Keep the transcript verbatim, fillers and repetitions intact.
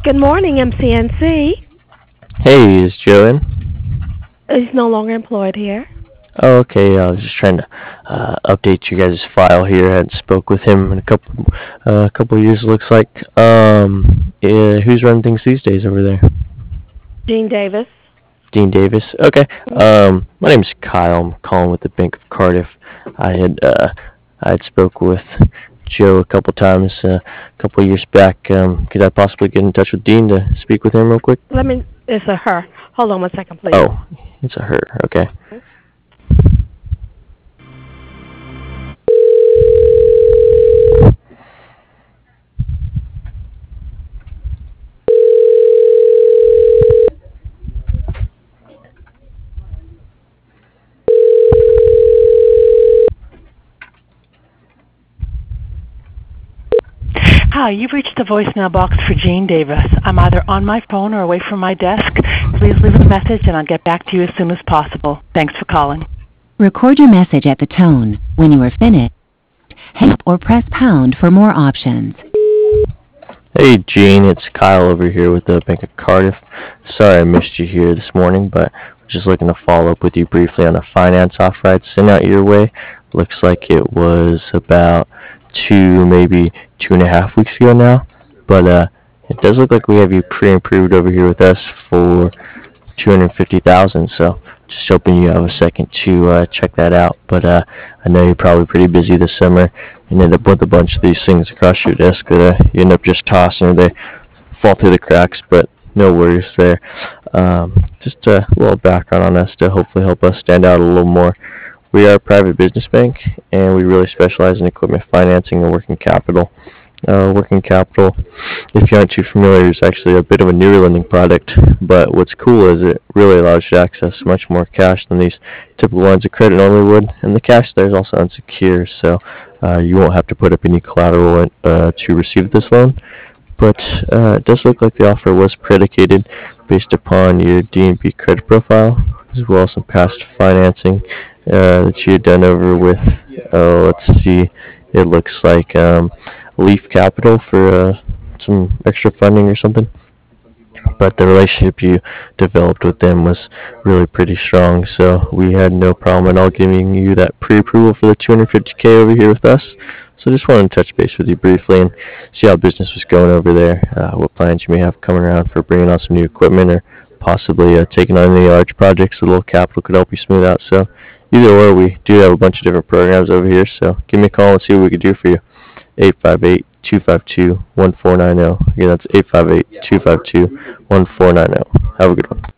Good morning, M C N C. Hey, is Joe in? He's no longer employed here. Oh, okay. I was just trying to uh, update you guys' file here. I hadn't spoke with him in a couple, uh, couple of years. Looks like. Um, yeah, who's running things these days over there? Gene Davis. Dean Davis. Okay. Um, my name's Kyle. I'm calling with the Bank of Cardiff. I had uh, I had spoke with Joe a couple times uh, a couple of years back. Um, could I possibly get in touch with Dean to speak with him real quick? Let me. It's a her. Hold on one second, please. Oh, it's a her. Okay. Hi, you've reached the voicemail box for Gene Davis. I'm either on my phone or away from my desk. Please leave a message and I'll get back to you as soon as possible. Thanks for calling. Record your message at the tone. When you are finished, hang up or press pound for more options. Hey Gene, it's Kyle over here with the Bank of Cardiff. Sorry I missed you here this morning, but just looking to follow up with you briefly on a finance offer I'd sent out your way. Looks like it was about two, maybe two and a half weeks ago now. But uh, it does look like we have you pre-approved over here with us for two hundred fifty thousand. So just hoping you have a second to uh, check that out. But uh, I know you're probably pretty busy this summer and end up with a bunch of these things across your desk that uh, you end up just tossing or they fall through the cracks. But no worries there. Um, just a little background on us to hopefully help us stand out a little more. We are a private business bank, and we really specialize in equipment financing and working capital. Uh, working capital, if you aren't too familiar, is actually a bit of a newer lending product, but what's cool is it really allows you to access much more cash than these typical lines of credit normally would, and the cash there is also unsecured, so uh, you won't have to put up any collateral uh, to receive this loan. But uh, it does look like the offer was predicated based upon your D and B credit profile, as well as some past financing uh, that you had done over with, uh, let's see, it looks like um, Leaf Capital for uh, some extra funding or something. But the relationship you developed with them was really pretty strong, so we had no problem at all giving you that pre-approval for the two hundred fifty K over here with us. So just wanted to touch base with you briefly and see how business was going over there, uh, what plans you may have coming around for bringing on some new equipment or possibly uh, taking on any large projects a little capital could help you smooth out. So either or, we do have a bunch of different programs over here, so give me a call and see what we can do for you. eight five eight, two five two, one four nine zero. Again, that's eight five eight, two five two, one four nine zero. Have a good one.